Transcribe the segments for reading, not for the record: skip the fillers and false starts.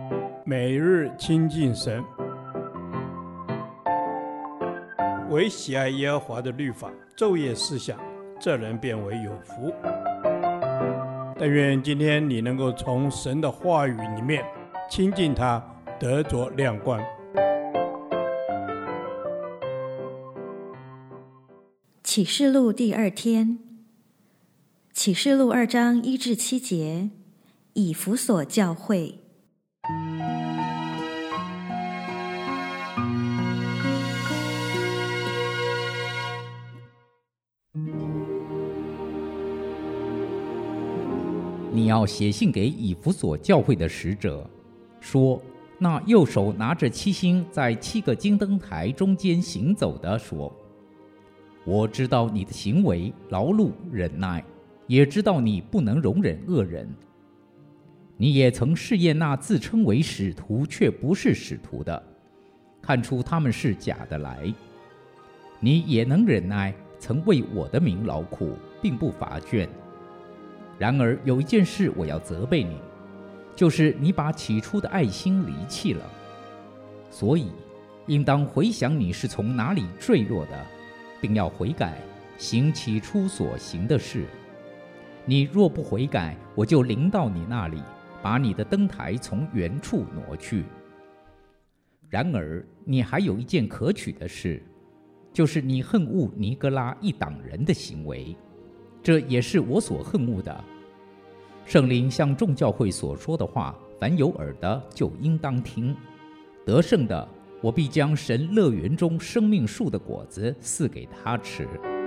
每日亲近神，唯喜爱耶和华的律法，昼夜思想，这人变为有福。但愿今天你能够从神的话语里面亲近他，得着亮光。 启示录第2天，启示录2章1至7节，以弗所教会。 你要写信给以弗所教会的使者，说：那右手拿着7星，在7个金灯台中间行走的说：我知道你的行为，劳碌忍耐，也知道你不能容忍恶人。你也曾试验那自称为使徒却不是使徒的，看出他们是假的来。你也能忍耐，曾为我的名劳苦，并不乏倦。然而有一件事我要责备你，就是你把起初的爱心离弃了。所以应当回想你是从哪里坠落的，并要悔改，行起初所行的事。你若不悔改，我就临到你那里，把你的灯台从原处挪去。然而你还有一件可取的事，就是你恨恶尼哥拉一党人的行为，这也是我所恨恶的。圣灵向众教会所说的话，凡有耳的就应当听。得胜的，我必将神乐园中生命树的果子赐给他吃。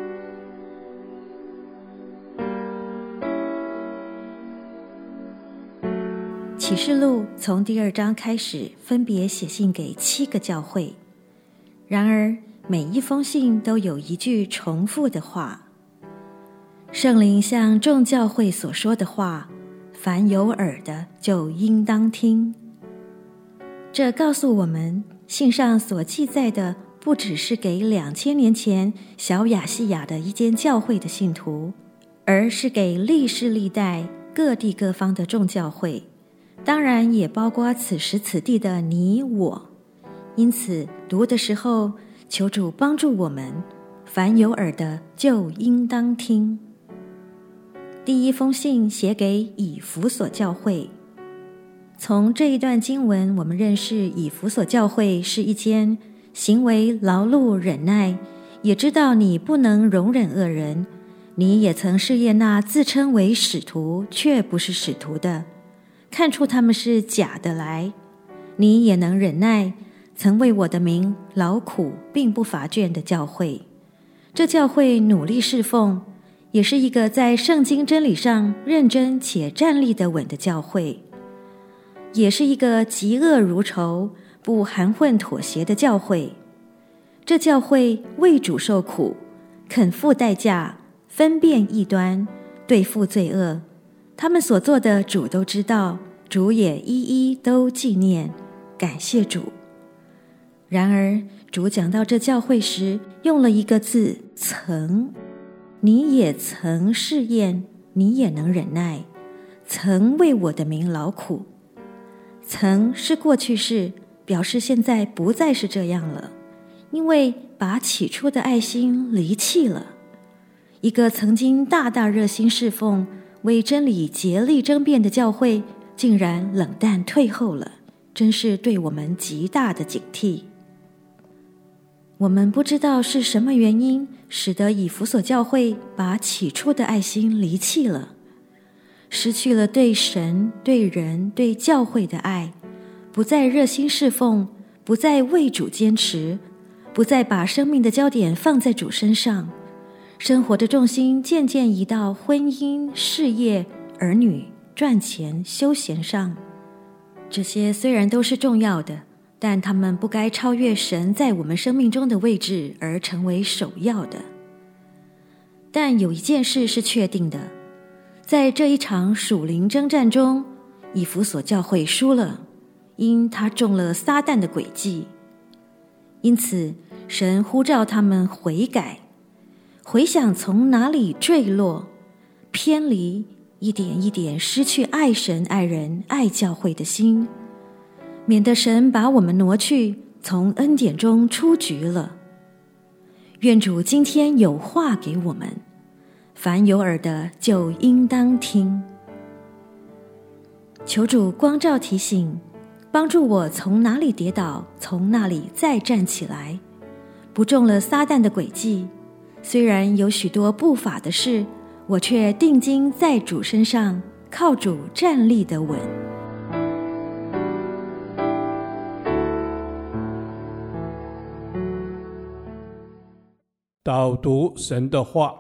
启示录从第2章开始，分别写信给7个教会，然而每一封信都有一句重复的话。圣灵向众教会所说的话，凡有耳的就应当听。这告诉我们，信上所记载的不只是给2000年前小亚细亚的一间教会的信徒，而是给历世历代各地各方的众教会，当然也包括此时此地的你我。因此读的时候，求主帮助我们，凡有耳的就应当听。第一封信写给以弗所教会。从这一段经文，我们认识以弗所教会是一间行为劳碌忍耐，也知道你不能容忍恶人，你也曾试验那自称为使徒却不是使徒的，看出他们是假的来。你也能忍耐，曾为我的名劳苦并不乏倦的教会。这教会努力侍奉，也是一个在圣经真理上认真且站立得稳的教会，也是一个嫉恶如仇、不含混妥协的教会。这教会为主受苦，肯付代价，分辨异端，对付罪恶。他们所做的主都知道，主也一一都纪念，感谢主。然而主讲到这教会时，用了一个字，曾。你也曾试验，你也能忍耐，曾为我的名劳苦。曾是过去式，表示现在不再是这样了，因为把起初的爱心离弃了。一个曾经大大热心侍奉、为真理竭力争辩的教会，竟然冷淡退后了，真是对我们极大的警惕。我们不知道是什么原因使得以弗所教会把起初的爱心离弃了，失去了对神、对人、对教会的爱，不再热心侍奉，不再为主坚持，不再把生命的焦点放在主身上，生活的重心渐渐移到婚姻、事业、儿女、赚钱、休闲上。这些虽然都是重要的，但他们不该超越神在我们生命中的位置而成为首要的。但有一件事是确定的，在这一场属灵征战中，以弗所教会输了，因他中了撒旦的诡计。因此神呼召他们悔改，回想从哪里坠落，偏离，一点一点失去爱神、爱人、爱教会的心。 免得神把我们挪去，从恩典中出局了。愿主今天有话给我们，凡有耳的就应当听。求主光照提醒，帮助我从哪里跌倒，从那里再站起来，不中了撒旦的诡计。虽然有许多不法的事，我却定睛在主身上，靠主站立得稳。 导读神的话。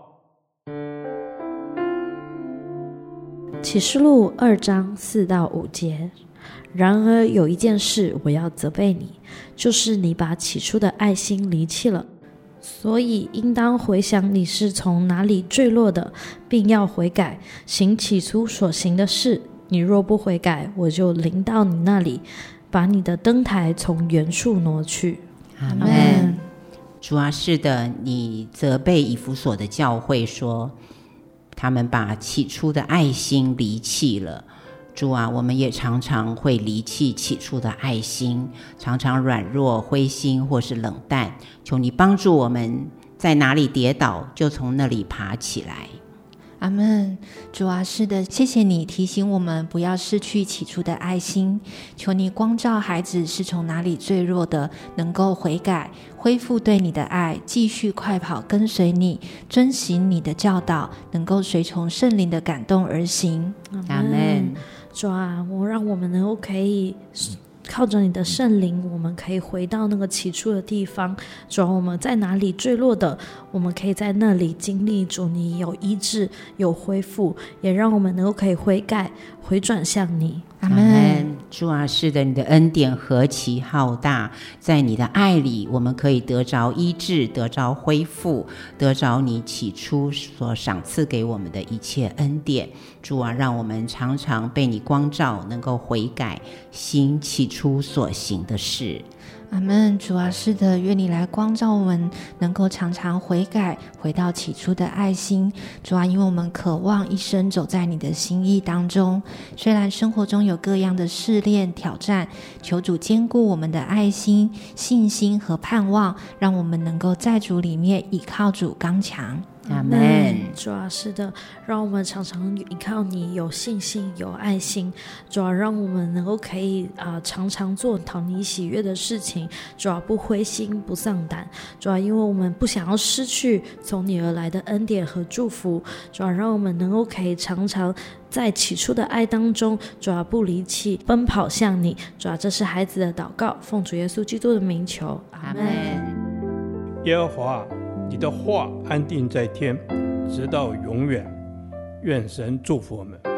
启示录2章4到5节。然而有一件事我要责备你，就是你把起初的爱心离弃了。所以应当回想你是从哪里坠落的，并要悔改，行起初所行的事。你若不悔改，我就临到你那里，把你的灯台从原处挪去。 阿们。主啊，是的，你责备以弗所的教会说，他们把起初的爱心离弃了。主啊，我们也常常会离弃起初的爱心，常常软弱、灰心或是冷淡。求你帮助我们，在哪里跌倒，就从那里爬起来。 阿们。主啊，是的，谢谢你提醒我们不要失去起初的爱心。求你光照孩子是从哪里坠落的，能够悔改，恢复对你的爱，继续快跑跟随你，遵行你的教导，能够随从圣灵的感动而行。 阿们。 主啊，让我们能够可以靠着你的圣灵，我们可以回到那个起初的地方。主啊，我们在哪里坠落的，我们可以在那里经历主你有医治，有恢复，也让我们能够可以悔改，回转向你。 阿们。主啊，是的，你的恩典何其浩大，在你的爱里，我们可以得着医治，得着恢复，得着你起初所赏赐给我们的一切恩典。主啊，让我们常常被你光照，能够悔改，行起初所行的事。 阿们。主啊，是的，愿你来光照我们，能够常常悔改，回到起初的爱心。主啊，因为我们渴望一生走在你的心意当中，虽然生活中有各样的试炼挑战，求主坚固我们的爱心、信心和盼望，让我们能够在主里面倚靠主刚强。 阿们。 主啊，是的，让我们常常依靠你，有信心，有爱心。主啊，让我们能够可以常常做讨你喜悦的事情。主啊，不灰心，不丧胆。主啊，因为我们不想要失去从你而来的恩典和祝福。主啊，让我们能够可以常常在起初的爱当中，主啊，不离弃，奔跑向你。主啊，这是孩子的祷告，奉主耶稣基督的名求。阿们。 耶和华，你的话安定在天，直到永远。愿神祝福我们。